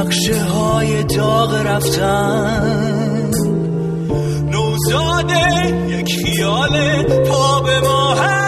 نقشه های داغ رفتن، نوزاده یک خیال پا به ما هست.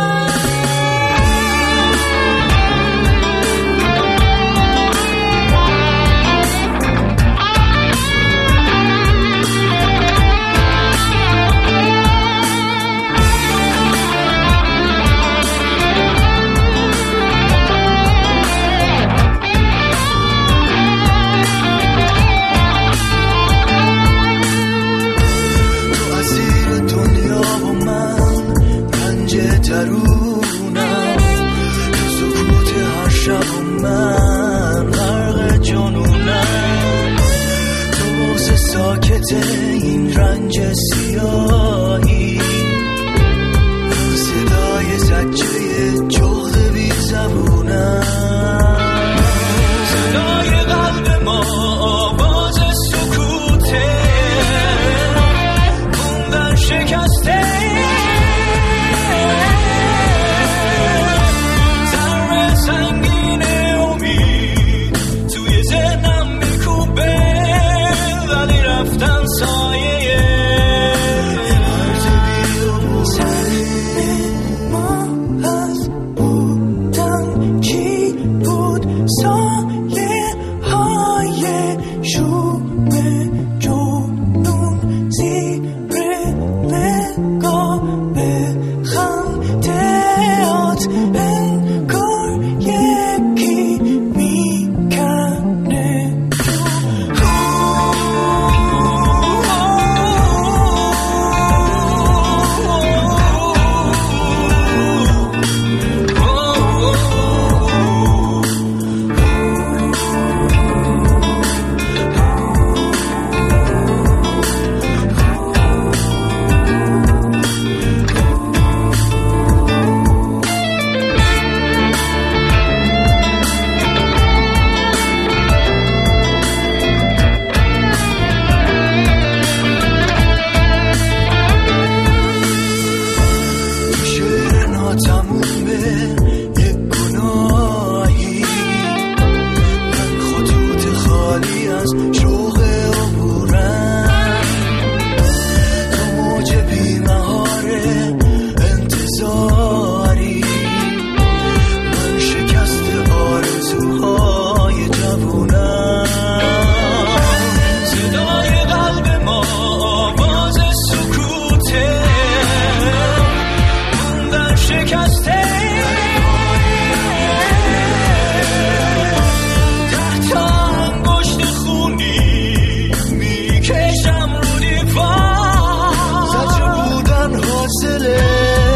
درونم تو سکوت هر شب من غرق جنونم، تو بغض ساکت این رنج سیاهی، صدای زجه جغد بی زبونم، صدای قلب ما آواز سکوته، موندن شکسته سنگین امید توی ذهنم میکوبه، ولی رفتن سایه مرز بیاموزه. ما از بودن چی بود؟ سایه های شوم جنون زیر نگاه به خندهات، تموم به یک گناهی، من خطوط خالی از شوق عبورم، تو موج بی‌مهار انتظاری، من شکست آرزوهای جوونم، صدای قلب ما آواز سکوته، شکسته تحت انگشت خونی میکشم رو دیوار، زجر بودن حاصله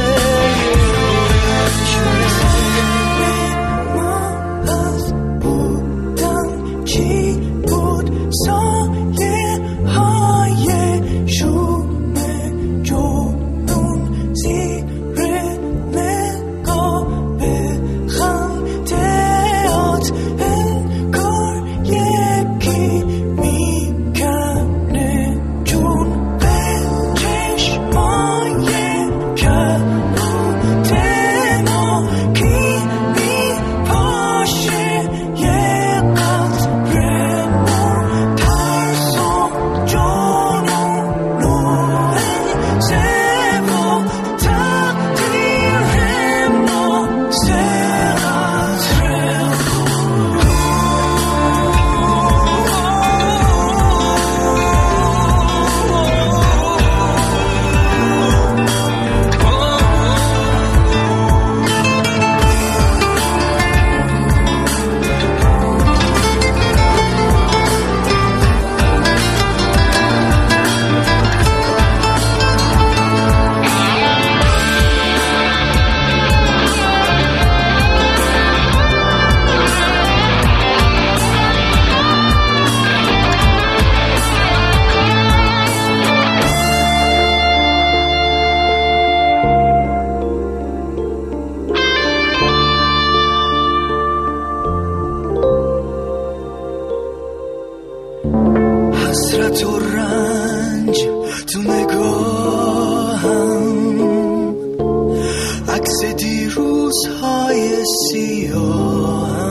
ما از بودن چی بود؟ سایه های شوم جنون زیر حسرت و رنج تو نگاهم، عکس دیروزهای سیاه.